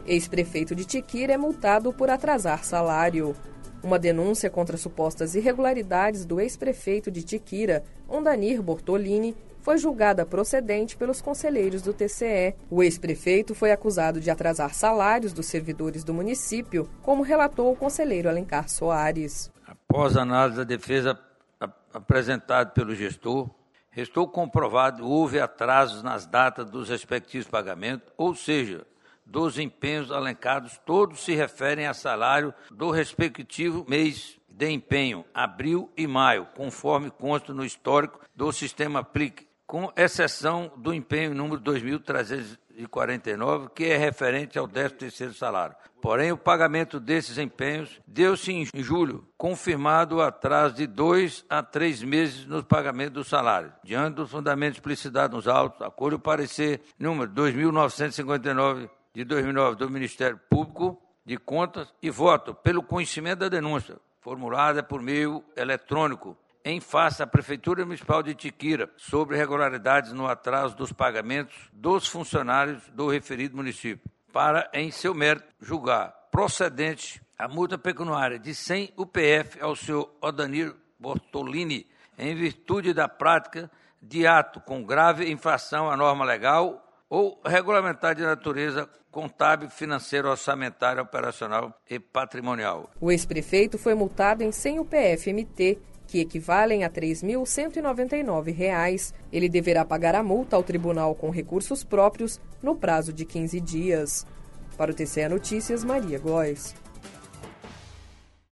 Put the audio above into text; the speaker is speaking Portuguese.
Ex-prefeito de Tiquira é multado por atrasar salário. Uma denúncia contra supostas irregularidades do ex-prefeito de Tiquira, Ondanir Bortolini, foi julgada procedente pelos conselheiros do TCE. O ex-prefeito foi acusado de atrasar salários dos servidores do município, como relatou o conselheiro Alencar Soares. Após a análise da defesa apresentada pelo gestor, restou comprovado que houve atrasos nas datas dos respectivos pagamentos, ou seja, dos empenhos alencados, todos se referem a salário do respectivo mês de empenho, abril e maio, conforme consta no histórico do sistema PLIC, com exceção do empenho número 2.349, que é referente ao 13º salário. Porém, o pagamento desses empenhos deu-se em julho, confirmado o atraso de 2 a 3 meses nos pagamentos do salário. Diante dos fundamentos explicitados nos autos, acolho o parecer número 2.959 de 2009 do Ministério Público de Contas e voto pelo conhecimento da denúncia, formulada por meio eletrônico, em face à Prefeitura Municipal de Tiquira, sobre irregularidades no atraso dos pagamentos dos funcionários do referido município, para, em seu mérito, julgar procedente a multa pecuniária de 100 UPF ao senhor Ondanir Bortolini, em virtude da prática de ato com grave infração à norma legal ou regulamentar de natureza contábil, financeira, orçamentária, operacional e patrimonial. O ex-prefeito foi multado em 100 UPF-MT, que equivalem a R$ 3.199. Ele deverá pagar a multa ao tribunal com recursos próprios no prazo de 15 dias. Para o TCE Notícias, Maria Góes.